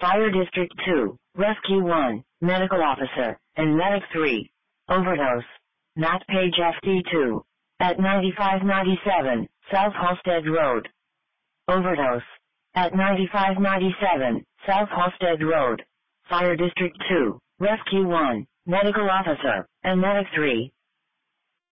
Fire District 2, Rescue 1, Medical Officer, and Medic 3. Overdose. Matt Page FD2. At 9597, South Halsted Road. Overdose. At 9597, South Halsted Road. Fire District 2, Rescue 1, Medical Officer, and Medic 3.